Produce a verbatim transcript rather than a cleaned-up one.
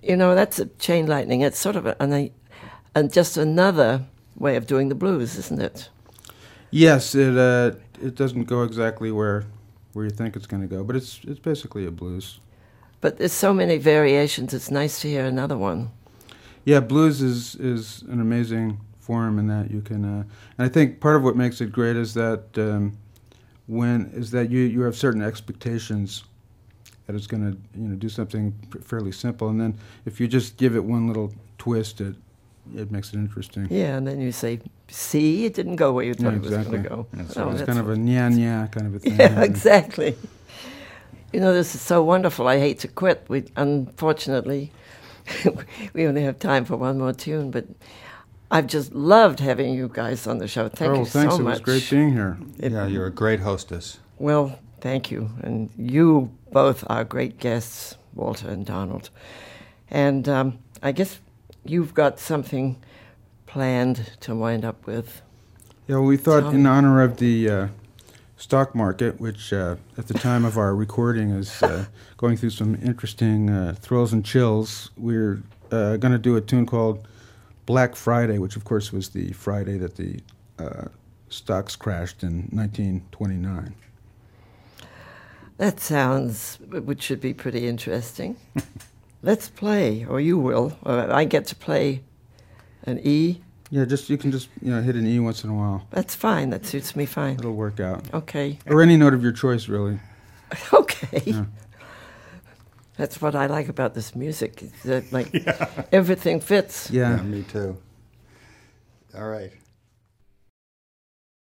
You know, that's a chain lightning. It's sort of a, an, a, and just another way of doing the blues, isn't it? Yes, it uh, it doesn't go exactly where where you think it's going to go, but it's it's basically a blues. But there's so many variations. It's nice to hear another one. Yeah, blues is is an amazing form in that you can, uh, and I think part of what makes it great is that um, when is that you you have certain expectations that it's going to you know do something fairly simple, and then if you just give it one little twist, it it makes it interesting. Yeah, and then you say, "See, it didn't go where you thought Yeah, it was exactly. going to go." That's Oh, right. It's that's kind of what- a nya nya kind of a thing. Yeah, exactly. You know, this is so wonderful. I hate to quit. We unfortunately we only have time for one more tune, but I've just loved having you guys on the show. Thank oh, you thanks. so It much. was great being here. It- Yeah, you're a great hostess. Well, thank you. And you both are great guests, Walter and Donald. And um, I guess you've got something planned to wind up with. Yeah, well, we thought Tell in me. honor of the uh, stock market, which uh, at the time of our recording is uh, going through some interesting uh, thrills and chills, we're uh, going to do a tune called Black Friday, which of course was the Friday that the uh, stocks crashed in nineteen twenty-nine. That sounds, which should be pretty interesting. Let's play, or you will. Or I get to play an E. Yeah, just you can just you know hit an E once in a while. That's fine. That suits me fine. It'll work out. Okay. Or any note of your choice, really. Okay. Yeah. That's what I like about this music. Is that like everything fits. Yeah. Yeah, me too. All right.